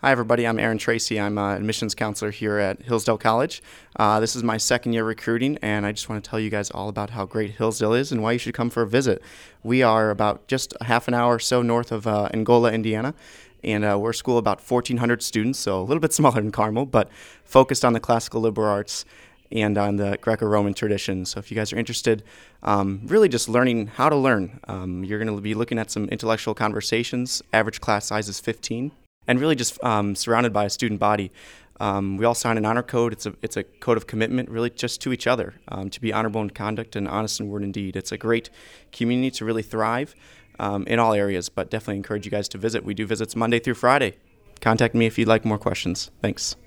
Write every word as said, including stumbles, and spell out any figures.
Hi, everybody. I'm Aaron Tracy. I'm an admissions counselor here at Hillsdale College. Uh, this is my second year recruiting, and I just want to tell you guys all about how great Hillsdale is and why you should come for a visit. We are about just a half an hour or so north of uh, Angola, Indiana, and uh, we're a school of about fourteen hundred students, so a little bit smaller than Carmel, but focused on the classical liberal arts and on the Greco-Roman tradition. So if you guys are interested, um, really just learning how to learn, um, you're going to be looking at some intellectual conversations. Average class size is fifteen. And really just um, surrounded by a student body. Um, we all sign an honor code. It's a it's a code of commitment, really just to each other, um, to be honorable in conduct and honest in word and deed. It's a great community to really thrive um, in all areas, but definitely encourage you guys to visit. We do visits Monday through Friday. Contact me if you'd like more questions. Thanks.